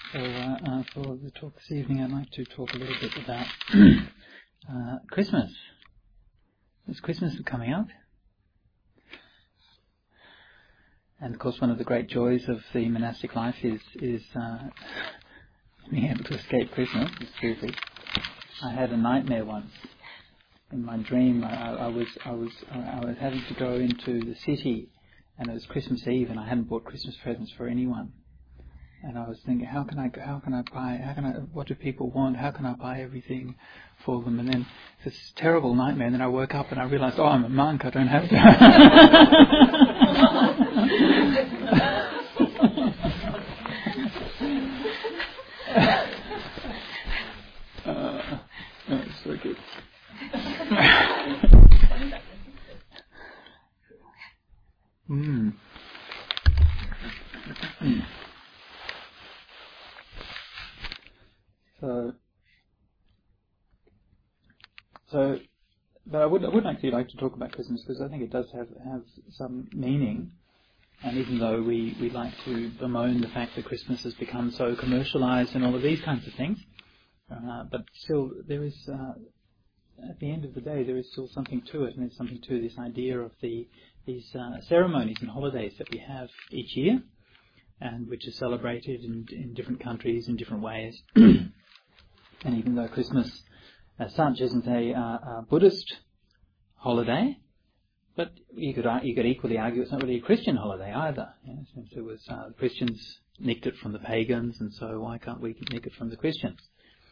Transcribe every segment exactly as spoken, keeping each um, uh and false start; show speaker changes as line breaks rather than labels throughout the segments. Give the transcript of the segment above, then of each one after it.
So uh, uh, for the talk this evening, I'd like to talk a little bit about uh, Christmas. It's Christmas coming up. And of course one of the great joys of the monastic life is is uh, being able to escape Christmas. It's terrific. I had a nightmare once. In my dream, I, I was I was I was having to go into the city, and it was Christmas Eve, and I hadn't bought Christmas presents for anyone. And I was thinking, how can I how can I buy how can I what do people want? How can I buy everything for them? And then this terrible nightmare. And then I woke up and I realised, oh, I'm a monk. I don't have to. uh, that's so good. mm. So, so, but I would I would actually like to talk about Christmas because I think it does have have some meaning. And even though we, we like to bemoan the fact that Christmas has become so commercialised and all of these kinds of things, uh, but still there is, uh, at the end of the day, there is still something to it, and there's something to this idea of the these uh, ceremonies and holidays that we have each year, and which are celebrated in, in different countries in different ways. And even though Christmas as such isn't a, uh, a Buddhist holiday, but you could you could equally argue it's not really a Christian holiday either. You know, since it was uh, the Christians nicked it from the pagans, and so why can't we nick it from the Christians?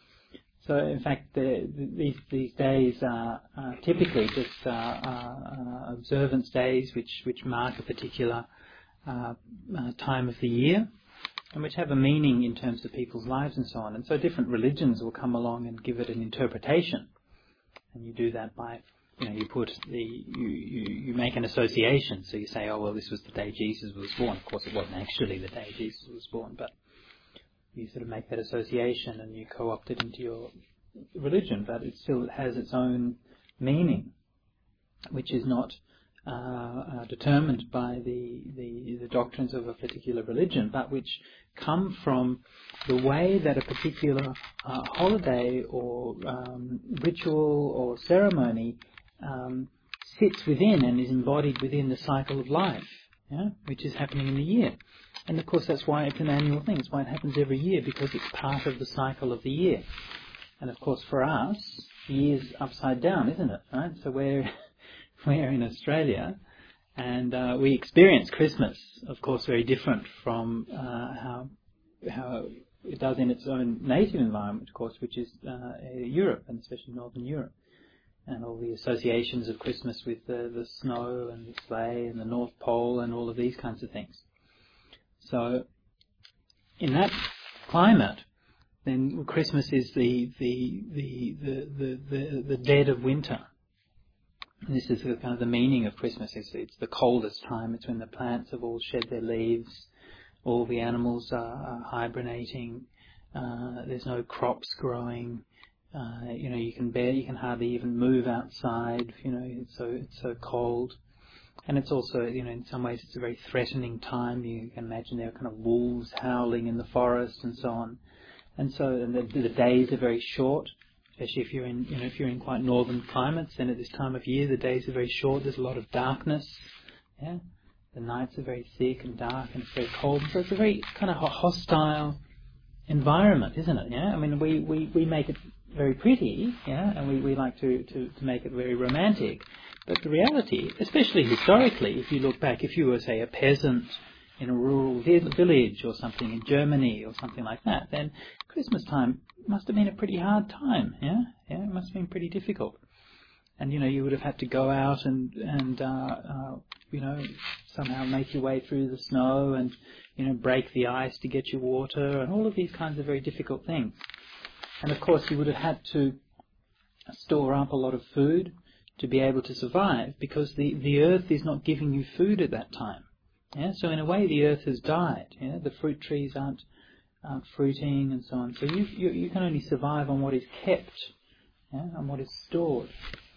So in fact, the, the, these these days are uh, typically just uh, uh, observance days, which which mark a particular uh, uh, time of the year, and which have a meaning in terms of people's lives and so on. And so different religions will come along and give it an interpretation, and you do that by, you know, you put the, you, you, you make an association. So you say, oh, well, this was the day Jesus was born. Of course, it wasn't actually the day Jesus was born, but you sort of make that association and you co-opt it into your religion, but it still has its own meaning, which is not uh, uh, determined by the, the, the doctrines of a particular religion, but which come from the way that a particular uh, holiday or um, ritual or ceremony Um, sits within and is embodied within the cycle of life, yeah, which is happening in the year. And of course that's why it's an annual thing. It's why it happens every year, because it's part of the cycle of the year. And of course for us, the year's upside down, isn't it? Right? So we're we're in Australia, and uh, we experience Christmas, of course, very different from uh, how how it does in its own native environment, of course, which is uh, Europe, and especially Northern Europe. And all the associations of Christmas with the, the snow and the sleigh and the North Pole and all of these kinds of things. So, in that climate, then Christmas is the the the the the, the, the dead of winter. And this is the, kind of the meaning of Christmas. It's, it's the coldest time. It's when the plants have all shed their leaves, all the animals are, are hibernating. Uh, there's no crops growing. Uh, you know, you can bear, you can hardly even move outside. You know, it's so it's so cold, and it's also, you know, in some ways it's a very threatening time. You can imagine there are kind of wolves howling in the forest and so on, and so and the, the days are very short. Especially if you're in, you know, if you're in quite northern climates, then at this time of year the days are very short. There's a lot of darkness. Yeah, the nights are very thick and dark, and it's very cold. So it's a very kind of hostile environment, isn't it? Yeah, I mean, we, we, we make it very pretty, yeah, and we, we like to, to, to make it very romantic. But the reality, especially historically, if you look back, if you were, say, a peasant in a rural village or something in Germany or something like that, then Christmas time must have been a pretty hard time, yeah? Yeah, it must have been pretty difficult. And, you know, you would have had to go out and, and uh, uh, you know, somehow make your way through the snow and, you know, break the ice to get your water and all of these kinds of very difficult things. And, of course, you would have had to store up a lot of food to be able to survive, because the, the earth is not giving you food at that time. Yeah? So, in a way, the earth has died. Yeah? The fruit trees aren't, aren't fruiting and so on. So you, you, you can only survive on what is kept, yeah? On what is stored.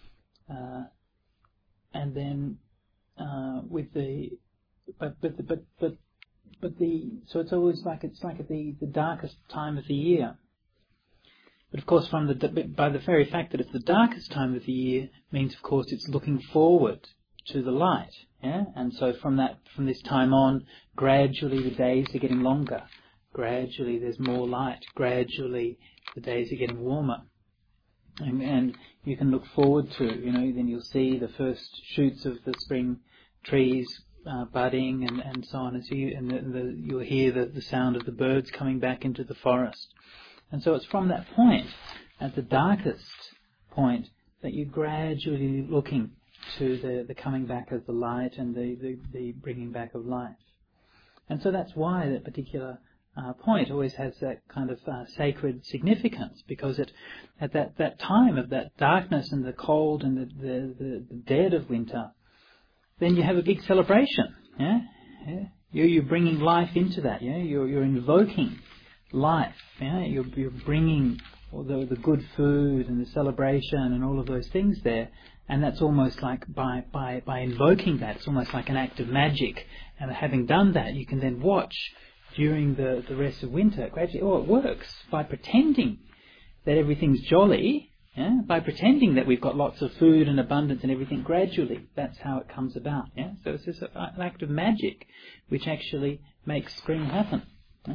Uh, and then uh, with the but but but but but the so it's always like it's like at the, the darkest time of the year. But of course, from the by the very fact that it's the darkest time of the year means, of course, it's looking forward to the light. Yeah, and so from that from this time on, gradually the days are getting longer. Gradually, there's more light. Gradually, the days are getting warmer. And, and you can look forward to, you know, then you'll see the first shoots of the spring trees uh, budding and, and so on. And, so you, and the, the, you'll hear the, the sound of the birds coming back into the forest. And so it's from that point, at the darkest point, that you're gradually looking to the, the coming back of the light and the, the, the bringing back of life. And so that's why that particular Uh, point always has that kind of uh, sacred significance, because it, at that, that time of that darkness and the cold and the, the, the, the dead of winter, then you have a big celebration. Yeah, yeah? You're, you're bringing life into that. Yeah, you're you're invoking life. Yeah, you're you're bringing all the the good food and the celebration and all of those things there, and that's almost like by by by invoking that, it's almost like an act of magic. And having done that, you can then watch during the, the rest of winter, gradually, oh, it works by pretending that everything's jolly, yeah? By pretending that we've got lots of food and abundance and everything, gradually, that's how it comes about. Yeah? So it's just an act of magic which actually makes spring happen. Yeah?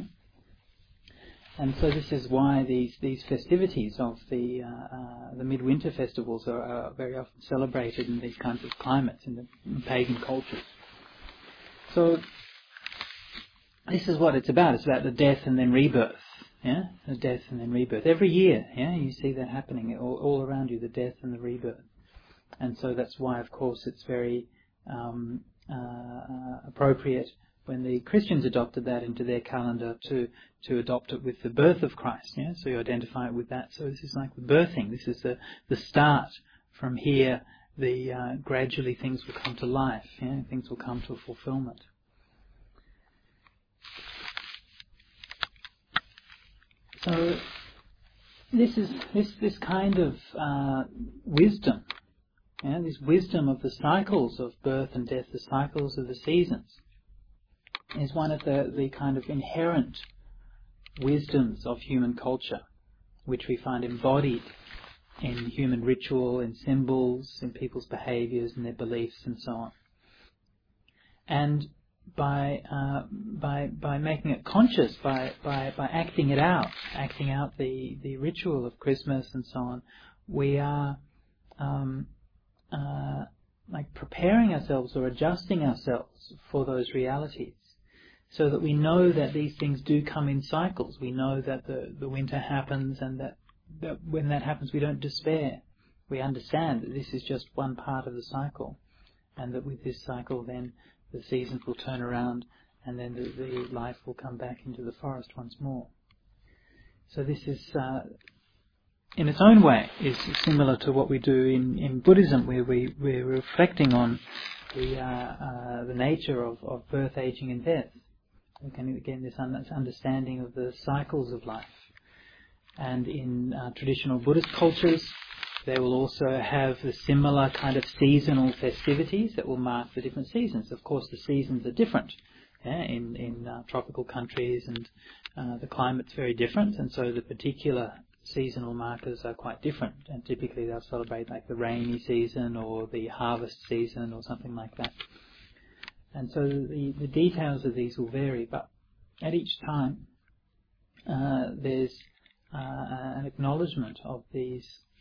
And so this is why these, these festivities of the uh, uh, the midwinter festivals are, are very often celebrated in these kinds of climates, in the in pagan cultures. So this is what it's about. It's about the death and then rebirth. Yeah, the death and then rebirth. Every year, yeah, you see that happening all, all around you, the death and the rebirth. And so that's why, of course, it's very um, uh, appropriate when the Christians adopted that into their calendar to to adopt it with the birth of Christ. Yeah, so you identify it with that. So this is like the birthing. This is the the start. From here, the uh, gradually things will come to life. Yeah, things will come to a fulfillment. So this is this this kind of uh, wisdom, yeah, this wisdom of the cycles of birth and death, the cycles of the seasons, is one of the, the kind of inherent wisdoms of human culture, which we find embodied in human ritual, in symbols, in people's behaviours and their beliefs and so on. And by uh, by by making it conscious, by, by, by acting it out, acting out the, the ritual of Christmas and so on, we are um, uh, like preparing ourselves or adjusting ourselves for those realities, so that we know that these things do come in cycles. We know that the, the winter happens, and that, that when that happens we don't despair. We understand that this is just one part of the cycle, and that with this cycle then the seasons will turn around, and then the, the life will come back into the forest once more. So this is, uh, in its own way, is similar to what we do in, in Buddhism, where we, we're reflecting on the, uh, uh, the nature of, of birth, aging and death. Again, again this understanding of the cycles of life. And in uh, traditional Buddhist cultures, they will also have the similar kind of seasonal festivities that will mark the different seasons. Of course, the seasons are different, yeah, in, in uh, tropical countries, and uh, the climate's very different, and so the particular seasonal markers are quite different. And typically they'll celebrate like the rainy season or the harvest season or something like that. And so the, the details of these will vary, but at each time uh, there's uh, an acknowledgement of these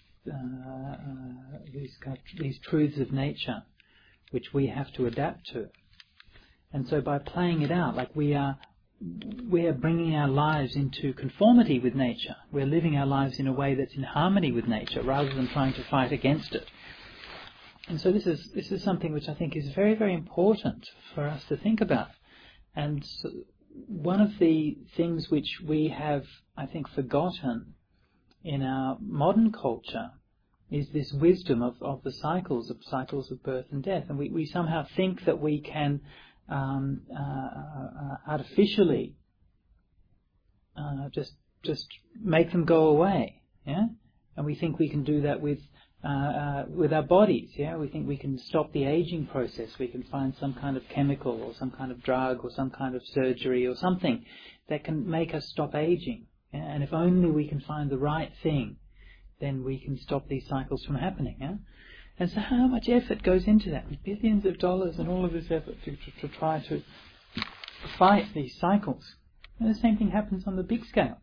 Uh, uh, these kind of, these truths of nature, which we have to adapt to. And so by playing it out, like we are, we are bringing our lives into conformity with nature. We're living our lives in a way that's in harmony with nature, rather than trying to fight against it. And so this is this is something which I think is very, very important for us to think about. And so one of the things which we have, I think, forgotten in our modern culture is this wisdom of, of the cycles, of cycles of birth and death. And we, we somehow think that we can um, uh, uh, artificially uh, just just make them go away. Yeah? And we think we can do that with uh, uh, with our bodies. Yeah, we think we can stop the aging process. We can find some kind of chemical or some kind of drug or some kind of surgery or something that can make us stop aging. Yeah? And if only we can find the right thing, then we can stop these cycles from happening. Yeah? And so how much effort goes into that? Billions of dollars and all of this effort to, to, to try to fight these cycles. And the same thing happens on the big scale.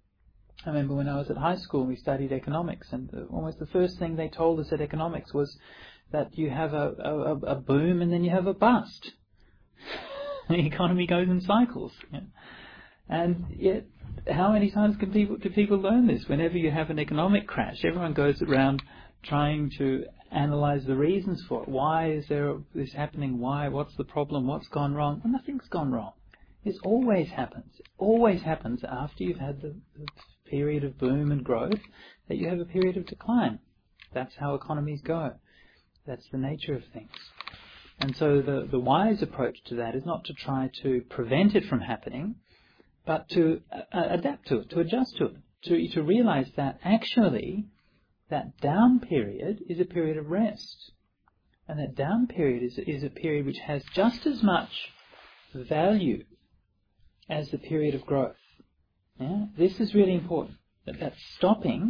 I remember when I was at high school, we studied economics, and the, almost the first thing they told us at economics was that you have a, a, a boom and then you have a bust. The economy goes in cycles. Yeah. And yet, how many times can people, do people learn this? Whenever you have an economic crash, everyone goes around trying to analyze the reasons for it. Why is there this happening? Why? What's the problem? What's gone wrong? Well, nothing's gone wrong. This always happens. It always happens after you've had the, the period of boom and growth, that you have a period of decline. That's how economies go. That's the nature of things. And so the, the wise approach to that is not to try to prevent it from happening, but to uh, adapt to it, to adjust to it, to, to realize that actually that down period is a period of rest. And that down period is, is a period which has just as much value as the period of growth. Yeah? This is really important, that that stopping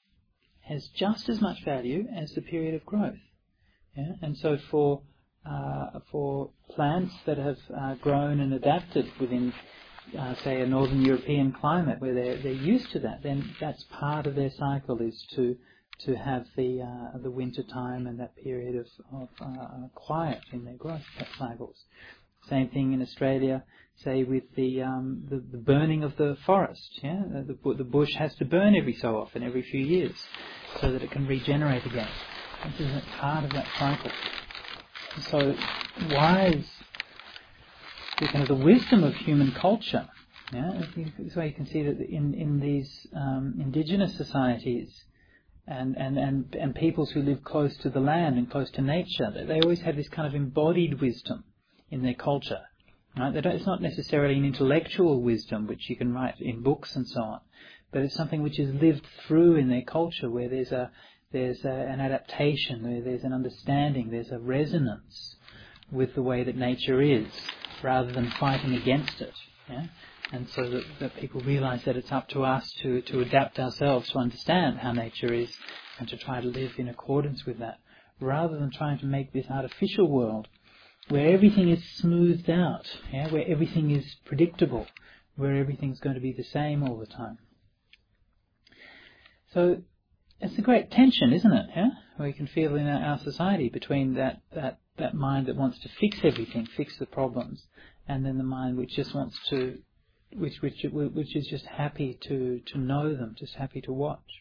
has just as much value as the period of growth. Yeah? And so for uh, for plants that have uh, grown and adapted within, uh, say, a northern European climate where they're, they're used to that, then that's part of their cycle, is to to have the uh, the winter time and that period of, of uh, quiet in their growth cycles. Same thing in Australia, say with the, um, the the burning of the forest. Yeah, the, the bush has to burn every so often, every few years, so that it can regenerate again. This is part of that cycle. So, wise, the kind of the wisdom of human culture. Yeah, this way you can see that in in these um, indigenous societies and, and and and peoples who live close to the land and close to nature, they always have this kind of embodied wisdom in their culture. Right? They don't, it's not necessarily an intellectual wisdom which you can write in books and so on, but it's something which is lived through in their culture, where there's a there's a, an adaptation, where there's an understanding, there's a resonance with the way that nature is, rather than fighting against it. Yeah? And so that, that people realize that it's up to us to, to adapt ourselves to understand how nature is and to try to live in accordance with that, rather than trying to make this artificial world where everything is smoothed out, yeah, where everything is predictable, where everything's going to be the same all the time. So it's a great tension, isn't it? Yeah, we can feel in our, our society between that, that, that mind that wants to fix everything, fix the problems, and then the mind which just wants to, which which which is just happy to to know them, just happy to watch.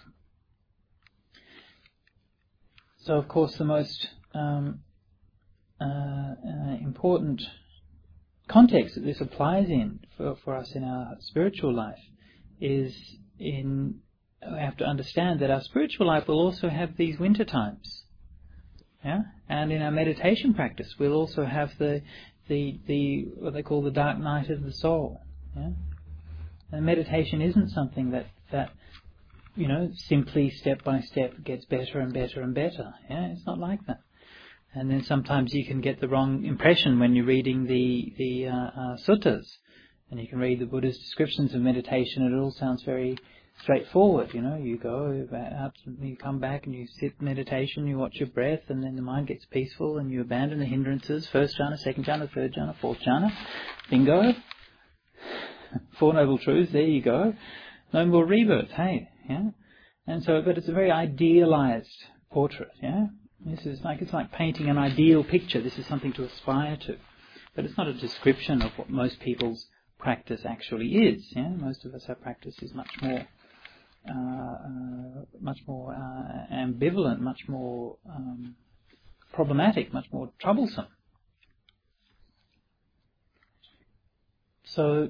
So of course the most um, Uh, uh, important context that this applies in for, for us in our spiritual life is in, we have to understand that our spiritual life will also have these winter times. Yeah? And in our meditation practice we'll also have the the, the what they call the dark night of the soul. Yeah? And meditation isn't something that, that you know, simply step by step gets better and better and better. Yeah? It's not like that. And then sometimes you can get the wrong impression when you're reading the the uh, uh, suttas, and you can read the Buddha's descriptions of meditation, and it all sounds very straightforward. You know, you go out, you come back, and you sit meditation, you watch your breath, and then the mind gets peaceful, and you abandon the hindrances. First jhana, second jhana, third jhana, fourth jhana. Bingo. Four Noble Truths. There you go. No more rebirth. Hey, yeah. And so, but it's a very idealized portrait. Yeah. This is like, it's like painting an ideal picture. This is something to aspire to. But it's not a description of what most people's practice actually is. Yeah? Most of us, our practice is much more uh, uh, much more uh, ambivalent, much more um, problematic, much more troublesome. So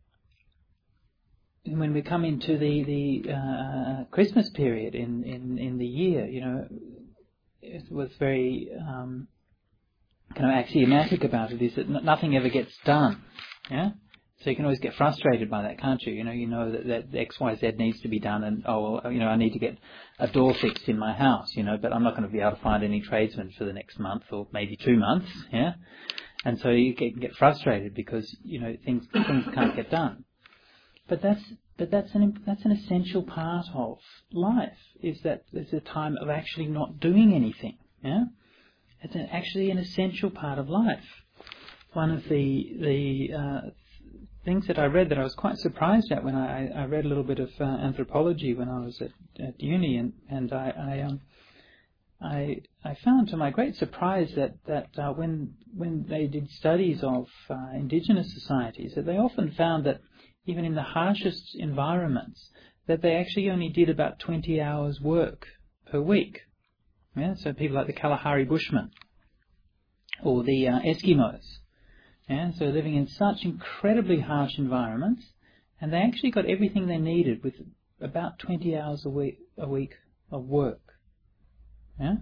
when we come into the, the uh, Christmas period in, in, in the year, you know, it was very um, kind of axiomatic about it, is that nothing ever gets done. Yeah, So you can always get frustrated by that, can't you? You know, you know that, that X, Y, Z needs to be done, and oh, well, you know, I need to get a door fixed in my house, you know, but I'm not going to be able to find any tradesmen for the next month or maybe two months, yeah. And so you get, get frustrated because you know things things can't get done. But that's but that's an that's an essential part of life. Is that there's a time of actually not doing anything, yeah. It's an, actually an essential part of life. One of the the uh, things that I read that I was quite surprised at when I, I read a little bit of uh, anthropology when I was at, at uni, and and I I, um, I I found to my great surprise that that uh, when when they did studies of uh, indigenous societies, that they often found that even in the harshest environments, that they actually only did about twenty hours work per week. Yeah, so people like the Kalahari Bushmen or the uh, Eskimos. Yeah, so living in such incredibly harsh environments, and they actually got everything they needed with about twenty hours a week a week of work. Yeah,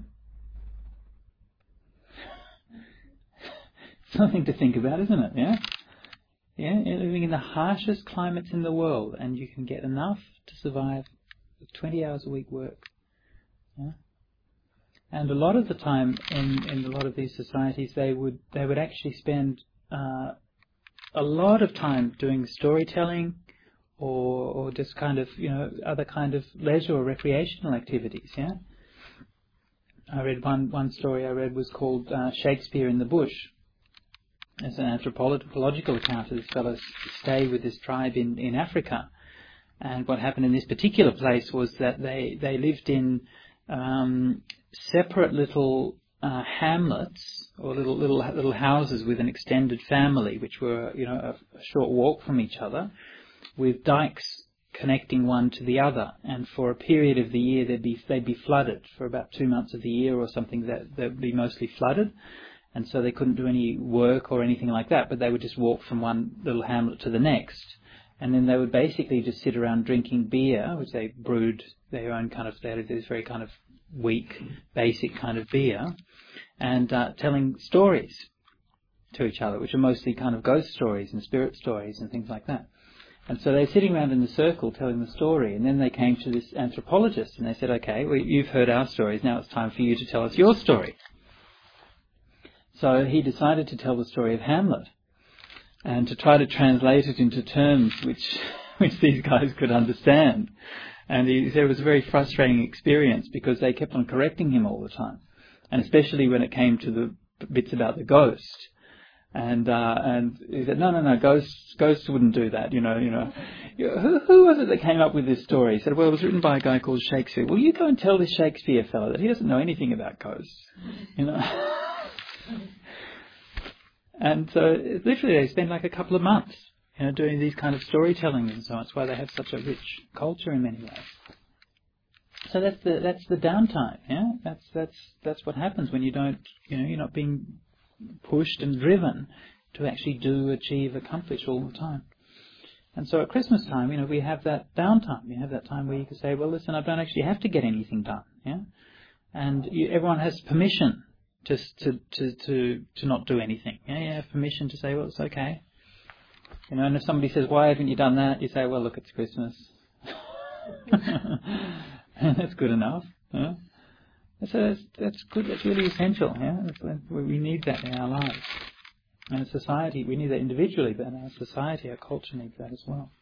something to think about, isn't it? Yeah, yeah, you're living in the harshest climates in the world, and you can get enough to survive with twenty hours a week work. Yeah. And a lot of the time in, in a lot of these societies, they would they would actually spend uh, a lot of time doing storytelling, or or just kind of you know other kind of leisure or recreational activities. Yeah, I read one one story I read was called uh, Shakespeare in the Bush. It's an anthropological account of this fellow's stay with this tribe in, in Africa, and what happened in this particular place was that they they lived in um, separate little uh, hamlets or little little little houses with an extended family, which were you know a, a short walk from each other, with dikes connecting one to the other. And for a period of the year, they'd be they'd be flooded for about two months of the year or something. That they'd be mostly flooded, and so they couldn't do any work or anything like that. But they would just walk from one little hamlet to the next. And then they would basically just sit around drinking beer, which they brewed their own kind of, they had this very kind of weak, basic kind of beer, and uh, telling stories to each other, which are mostly kind of ghost stories and spirit stories and things like that. And so they're sitting around in the circle telling the story, and then they came to this anthropologist and they said, okay, well, you've heard our stories, now it's time for you to tell us your story. So he decided to tell the story of Hamlet, and to try to translate it into terms which which these guys could understand. And he said it was a very frustrating experience because they kept on correcting him all the time, and especially when it came to the bits about the ghost. And uh, and he said, no, no, no, ghosts ghosts wouldn't do that, you know, you know. Who, who was it that came up with this story? He said, well, it was written by a guy called Shakespeare. Well, you go and tell this Shakespeare fellow that he doesn't know anything about ghosts, you know. And so literally they spend like a couple of months, you know, doing these kind of storytelling and so on. That's why they have such a rich culture in many ways. So that's the that's the downtime, yeah. That's that's that's what happens when you don't, you know, you're not being pushed and driven to actually do, achieve, accomplish all the time. And so at Christmas time, you know, we have that downtime. You have that time where you can say, well, listen, I don't actually have to get anything done, yeah. And you, everyone has permission. Just to, to, to, to not do anything. Yeah, you have permission to say, well, it's okay. You know, and if somebody says, why haven't you done that? You say, well, look, it's Christmas. And that's good enough. Yeah? So that's, that's good. That's really essential. Yeah, that's, we need that in our lives. And as society, we need that individually, but in our society, our culture needs that as well.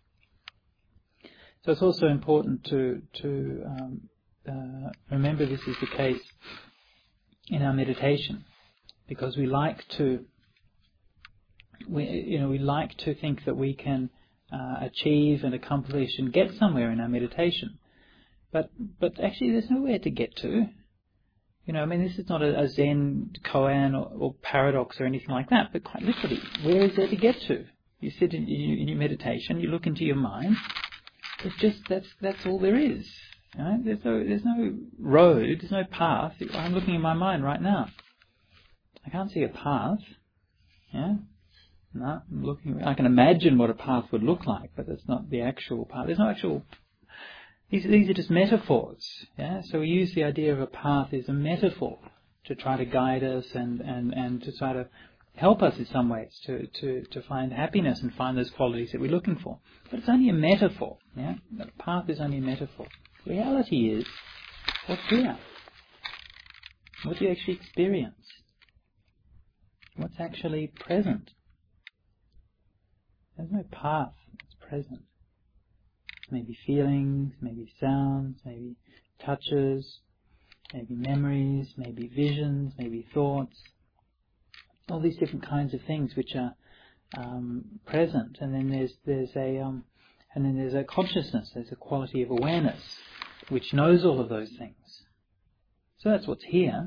So it's also important to, to um, uh, remember this is the case in our meditation, because we like to, we you know, we like to think that we can uh, achieve and accomplish and get somewhere in our meditation, but but actually there's nowhere to get to. You know, I mean, this is not a, a Zen koan or, or paradox or anything like that, but quite literally, where is there to get to? You sit in, in your meditation, you look into your mind. It's just that's that's all there is. You know, there's no there's no road, there's no path. I'm looking in my mind right now. I can't see a path. Yeah? No, I'm looking. I can imagine what a path would look like, but that's not the actual path. There's no actual. These these are just metaphors. Yeah. So we use the idea of a path as a metaphor to try to guide us and and and to try to help us in some ways to, to, to find happiness and find those qualities that we're looking for. But it's only a metaphor. Yeah? The path is only a metaphor. The reality is, what's here? What do you actually experience? What's actually present? There's no path that's present. Maybe feelings, maybe sounds, maybe touches, maybe memories, maybe visions, maybe thoughts. All these different kinds of things which are um, present, and then there's there's a um, and then there's a consciousness. There's a quality of awareness which knows all of those things. So that's what's here.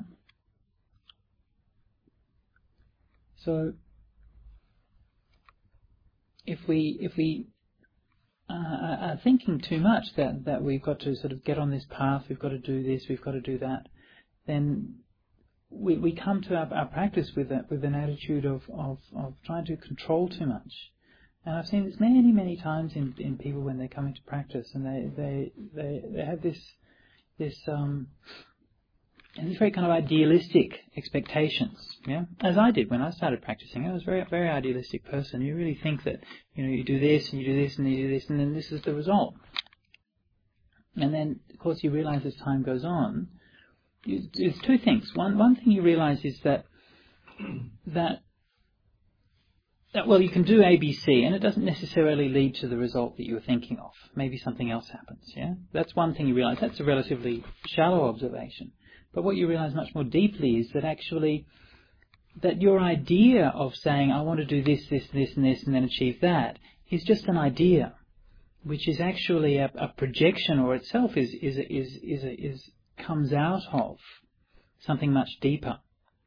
So if we if we uh, are thinking too much that that we've got to sort of get on this path, we've got to do this, we've got to do that, then we we come to our, our practice with that with an attitude of, of of trying to control too much. And I've seen this many many times in, in people when they come into practice, and they they they, they have this this um. And these very kind of idealistic expectations, yeah. As I did when I started practicing, I was a very, very idealistic person. You really think that, you know, you do this and you do this and you do this, and then this is the result. And then, of course, you realise as time goes on, you, there's two things. One, one thing you realise is that that that well, you can do A, B, C, and it doesn't necessarily lead to the result that you were thinking of. Maybe something else happens. Yeah, that's one thing you realise. That's a relatively shallow observation. But what you realize much more deeply is that actually, that your idea of saying, I want to do this, this, this, and this, and then achieve that, is just an idea, which is actually a, a projection, or itself is is is is is comes out of something much deeper,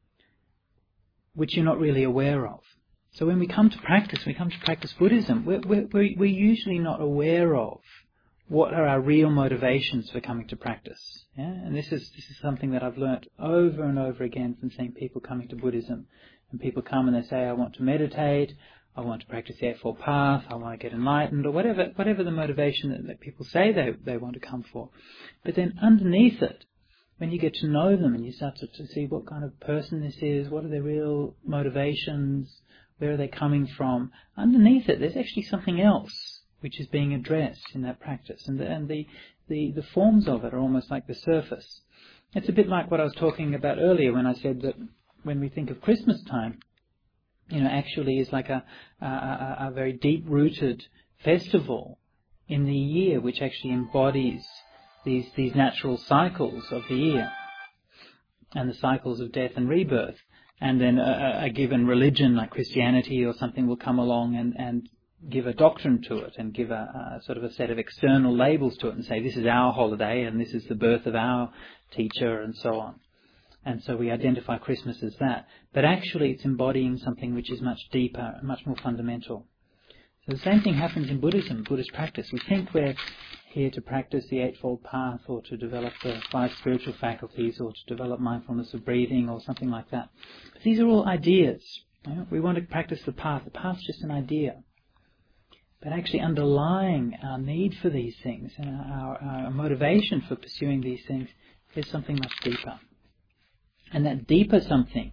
which you're not really aware of. So when we come to practice, when we come to practice Buddhism, we're we're, we're usually not aware of what are our real motivations for coming to practice. Yeah? And this is this is something that I've learnt over and over again from seeing people coming to Buddhism. And people come and they say, I want to meditate, I want to practice the Eightfold Path, I want to get enlightened, or whatever whatever the motivation that, that people say they, they want to come for. But then underneath it, when you get to know them and you start to, to see what kind of person this is, what are their real motivations, where are they coming from, underneath it there's actually something else which is being addressed in that practice, and the, and the, the, the forms of it are almost like the surface. It's a bit like what I was talking about earlier when I said that when we think of Christmas time, you know, actually is like a, a, a, a very deep-rooted festival in the year, which actually embodies these these natural cycles of the year, and the cycles of death and rebirth. And then a, a given religion like Christianity or something will come along and, and give a doctrine to it and give a, a sort of a set of external labels to it and say this is our holiday and this is the birth of our teacher and so on. And so we identify Christmas as that. But actually it's embodying something which is much deeper and much more fundamental. So the same thing happens in Buddhism, Buddhist practice. We think we're here to practice the Eightfold Path or to develop the five spiritual faculties or to develop mindfulness of breathing or something like that. But these are all ideas. You know? We want to practice the path. The path's just an idea. But actually underlying our need for these things and our, our motivation for pursuing these things is something much deeper. And that deeper something,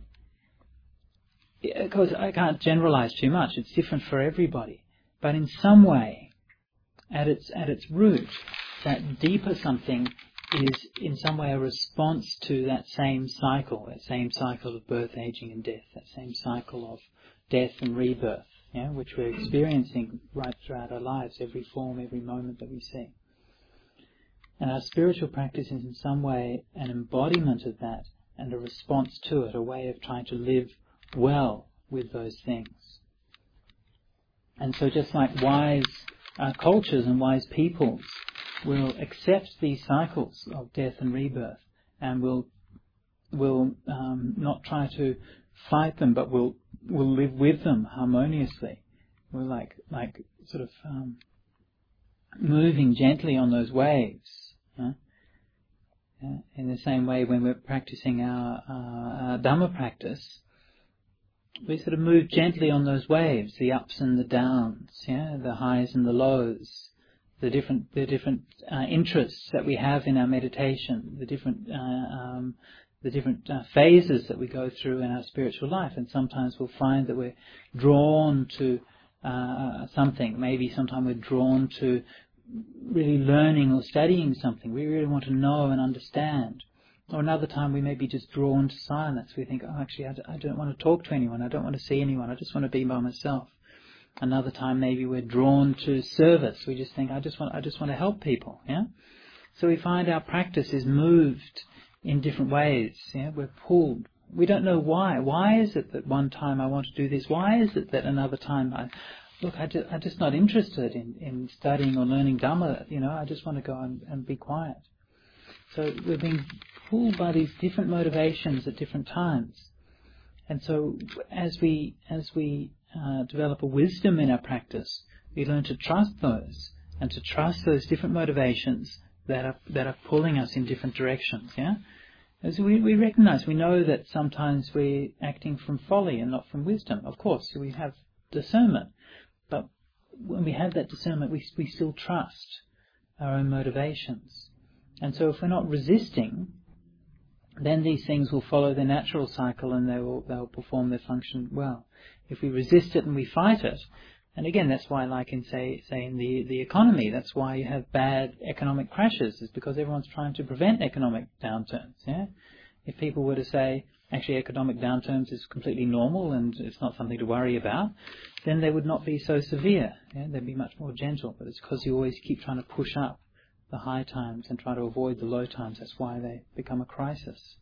because I can't generalize too much, it's different for everybody. But in some way, at its at its root, that deeper something is in some way a response to that same cycle, that same cycle of birth, aging and death, that same cycle of death and rebirth. Yeah, which we're experiencing right throughout our lives, every form, every moment that we see. And our spiritual practice is in some way an embodiment of that and a response to it, a way of trying to live well with those things. And so just like wise uh, cultures and wise peoples will accept these cycles of death and rebirth and will will um, not try to fight them, but will will live with them harmoniously. We're like like sort of um, moving gently on those waves. Huh? Yeah? In the same way, when we're practicing our, our, our Dhamma practice, we sort of move gently on those waves, the ups and the downs, yeah, the highs and the lows, the different the different uh, interests that we have in our meditation, the different uh, um, the different uh, phases that we go through in our spiritual life, and sometimes we'll find that we're drawn to uh, something. Maybe sometimes we're drawn to really learning or studying something. We really want to know and understand. Or another time we may be just drawn to silence. We think, oh, actually, I, d- I don't want to talk to anyone. I don't want to see anyone. I just want to be by myself. Another time maybe we're drawn to service. We just think, I just want, I just want to help people. Yeah. So we find our practice is moved in different ways. Yeah, we're pulled. We don't know why. Why is it that one time I want to do this? Why is it that another time I, look, I just, I'm just not interested in, in studying or learning Dhamma. You know, I just want to go and, and be quiet. So we're being pulled by these different motivations at different times. And so as we as we uh, develop a wisdom in our practice, we learn to trust those and to trust those different motivations that are that are pulling us in different directions. Yeah, as we we recognize, we know that sometimes we're acting from folly and not from wisdom. Of course, we have discernment, but when we have that discernment, we we still trust our own motivations. And so if we're not resisting, then these things will follow their natural cycle and they will they'll perform their function well. If we resist it and we fight it, and again that's why, like in say say in the, the economy, that's why you have bad economic crashes, is because everyone's trying to prevent economic downturns. Yeah? If people were to say, actually economic downturns is completely normal and it's not something to worry about, then they would not be so severe. Yeah? They'd be much more gentle. But it's because you always keep trying to push up the high times and try to avoid the low times. That's why they become a crisis.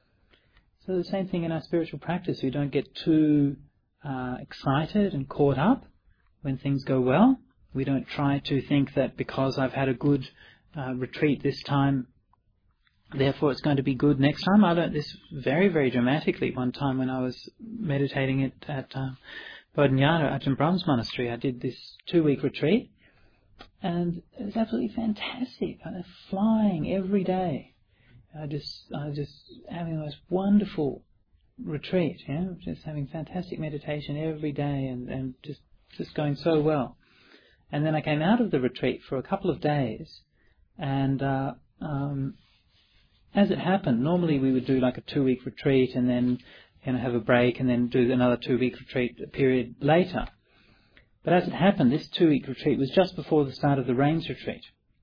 So the same thing in our spiritual practice. We don't get too uh, excited and caught up when things go well. We don't try to think that because I've had a good uh, retreat this time, therefore it's going to be good next time. I learned this very, very dramatically one time when I was meditating at, at uh, Bodhinyana, Ajahn Brahm's monastery. I did this two-week retreat. And it was absolutely fantastic. I was flying every day. I just, I was just having the most wonderful retreat. You know, just having fantastic meditation every day, and, and just, just going so well. And then I came out of the retreat for a couple of days, and uh, um, as it happened, normally we would do like a two-week retreat, and then you know have a break, and then do another two-week retreat period later. But as it happened, this two-week retreat was just before the start of the Rains retreat.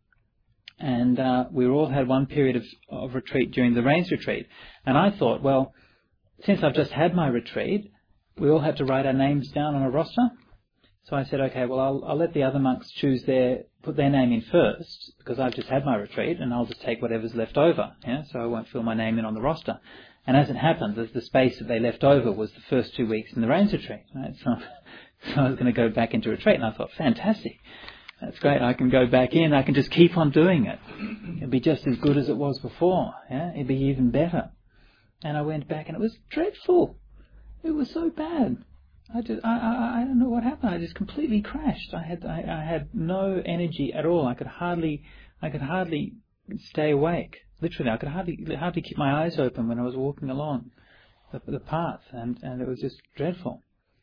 And uh, we all had one period of, of retreat during the Rains retreat. And I thought, well, since I've just had my retreat, we all had to write our names down on a roster. So I said, okay, well, I'll, I'll let the other monks choose their, put their name in first, because I've just had my retreat, and I'll just take whatever's left over. Yeah? So I won't fill my name in on the roster. And as it happened, the, the space that they left over was the first two weeks in the Rains retreat. Right? So... So I was going to go back into retreat, and I thought, fantastic, that's great, I can go back in, I can just keep on doing it. It'd be just as good as it was before, yeah? It'd be even better. And I went back, and it was dreadful. It was so bad. I, just, I, I, I don't know what happened, I just completely crashed. I had I, I had no energy at all. I could hardly I could hardly stay awake. Literally, I could hardly hardly keep my eyes open when I was walking along the, the path, and, and it was just dreadful.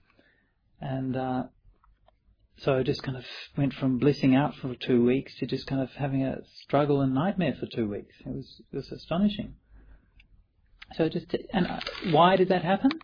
And uh, so I just kind of went from blissing out for two weeks to just kind of having a struggle and nightmare for two weeks. It was it was astonishing. So just and uh, why did that happen?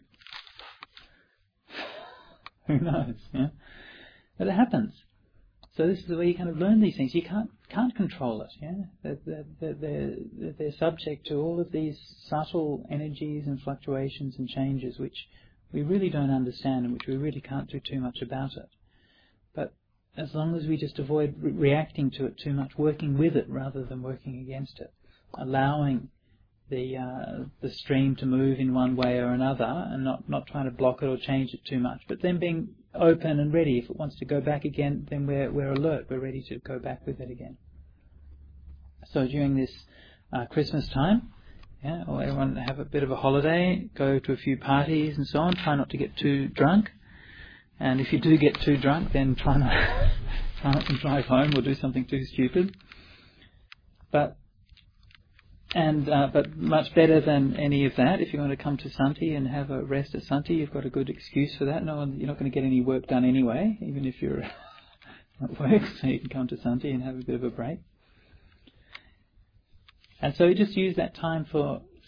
Who knows? Yeah, but it happens. So this is the way you kind of learn these things. You can't can't control it. Yeah, they're, they're, they're, they're subject to all of these subtle energies and fluctuations and changes, which we really don't understand and which we really can't do too much about it. But as long as we just avoid re- reacting to it too much, working with it rather than working against it, allowing the uh, the stream to move in one way or another, and not, not trying to block it or change it too much, but then being open and ready. If it wants to go back again, then we're we're alert, we're ready to go back with it again. So during this uh, Christmas time, yeah, or everyone have a bit of a holiday, go to a few parties and so on. Try not to get too drunk, and if you do get too drunk, then try not try not to drive home or do something too stupid. But and uh, but much better than any of that, if you want to come to Santi and have a rest at Santi, you've got a good excuse for that. No one, you're not going to get any work done anyway, even if you're at work. So you can come to Santi and have a bit of a break. And so you just use that time for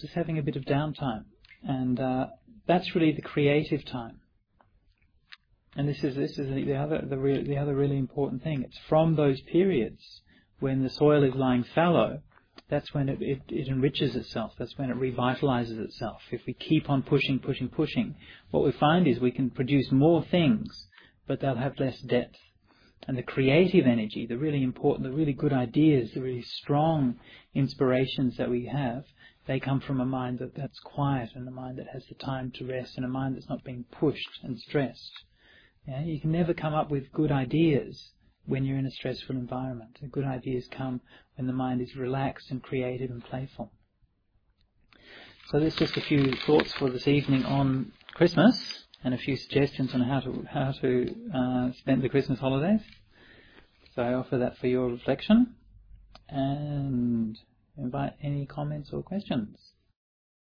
just having a bit of downtime. And uh, that's really the creative time. And this is this is the other the, re- the other really important thing. It's from those periods when the soil is lying fallow, that's when it, it, it enriches itself. That's when it revitalizes itself. If we keep on pushing, pushing, pushing, what we find is we can produce more things, but they'll have less depth. And the creative energy, the really important, the really good ideas, the really strong inspirations that we have, they come from a mind that, that's quiet, and a mind that has the time to rest, and a mind that's not being pushed and stressed. Yeah, you can never come up with good ideas when you're in a stressful environment. The good ideas come when the mind is relaxed and creative and playful. So there's just a few thoughts for this evening on Christmas, and a few suggestions on how to how to uh, spend the Christmas holidays. So I offer that for your reflection, and invite any comments or questions.